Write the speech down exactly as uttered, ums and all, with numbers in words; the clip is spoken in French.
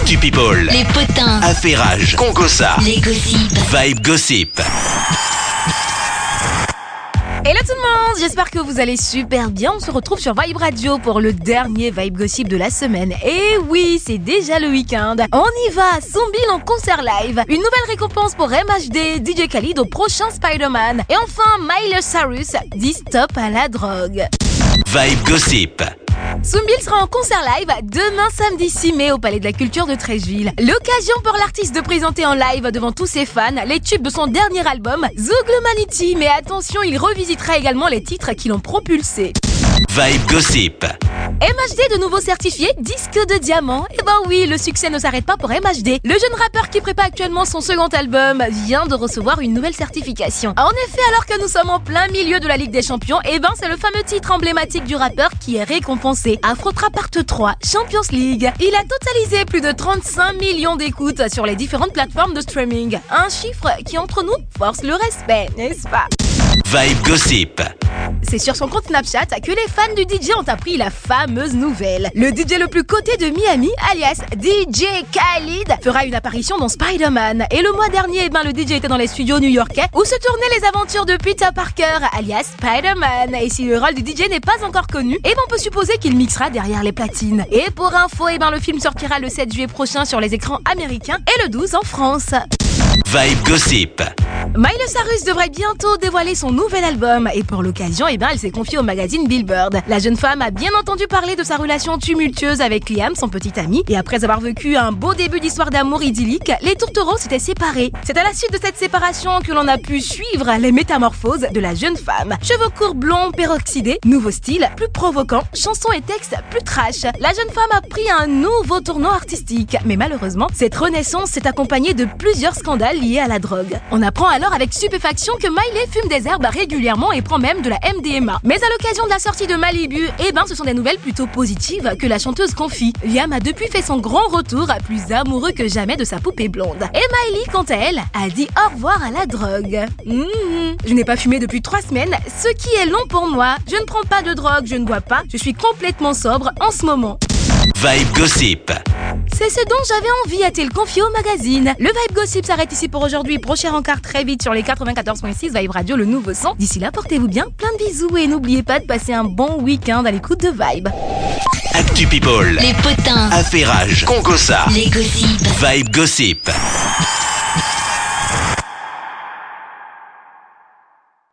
Actu People, les potins, affairage, congossa, les gossips, Vibe Gossip. Hello tout le monde, j'espère que vous allez super bien. On se retrouve sur Vibe Radio pour le dernier Vibe Gossip de la semaine. Et oui, c'est déjà le week-end. On y va, Zombies en concert live. Une nouvelle récompense pour M H D, D J Khalid au prochain Spider-Man. Et enfin, Miley Cyrus dit stop à la drogue. Vibe Gossip. Zombies sera en concert live demain samedi six mai au Palais de la Culture de Treichville. L'occasion pour l'artiste de présenter en live devant tous ses fans les tubes de son dernier album, Zuglumanity. Mais attention, il revisitera également les titres qui l'ont propulsé. Vibe Gossip. M H D de nouveau certifié disque de diamant. Et ben oui, le succès ne s'arrête pas pour M H D. Le jeune rappeur qui prépare actuellement son second album vient de recevoir une nouvelle certification. En effet, alors que nous sommes en plein milieu de la Ligue des Champions, et ben c'est le fameux titre emblématique du rappeur qui est récompensé. Afro Trap Part trois, Champions League. Il a totalisé plus de trente-cinq millions d'écoutes sur les différentes plateformes de streaming. Un chiffre qui, entre nous, force le respect, n'est-ce pas? Vibe Gossip. C'est sur son compte Snapchat que les fans du D J ont appris la fameuse nouvelle. Le D J le plus coté de Miami, alias D J Khalid, fera une apparition dans Spider-Man. Et le mois dernier, eh ben, le D J était dans les studios new-yorkais où se tournaient les aventures de Peter Parker, alias Spider-Man. Et si le rôle du D J n'est pas encore connu, eh ben, on peut supposer qu'il mixera derrière les platines. Et pour info, eh ben, le film sortira le sept juillet prochain sur les écrans américains et le douze en France. Vibe Gossip. Miley Cyrus devrait bientôt dévoiler son nouvel album et pour l'occasion, eh ben, elle s'est confiée au magazine Billboard. La jeune femme a bien entendu parler de sa relation tumultueuse avec Liam, son petit ami, et après avoir vécu un beau début d'histoire d'amour idyllique, les tourtereaux s'étaient séparés. C'est à la suite de cette séparation que l'on a pu suivre les métamorphoses de la jeune femme. Cheveux courts blonds peroxydés, nouveau style, plus provoquant, chansons et textes plus trash. La jeune femme a pris un nouveau tournant artistique, mais malheureusement, cette renaissance s'est accompagnée de plusieurs scandales liés à la drogue. On apprend alors avec stupéfaction que Miley fume des herbes régulièrement et prend même de la M D M A. Mais à l'occasion de la sortie de Malibu, eh ben ce sont des nouvelles plutôt positives que la chanteuse confie. Liam a depuis fait son grand retour, plus amoureux que jamais de sa poupée blonde. Et Miley, quant à elle, a dit au revoir à la drogue. Mmh, je n'ai pas fumé depuis trois semaines, ce qui est long pour moi. Je ne prends pas de drogue, je ne bois pas, je suis complètement sobre en ce moment. Vibe Gossip. C'est ce dont j'avais envie, a-t-il confié au magazine. Le Vibe Gossip s'arrête ici pour aujourd'hui. Prochain rencard très vite sur les quatre-vingt-quatorze virgule six Vibe Radio, le nouveau son. D'ici là, portez-vous bien, plein de bisous et n'oubliez pas de passer un bon week-end à l'écoute de Vibe. Actu People, les potins, affairage, congossa, les gossips. Vibe Gossip.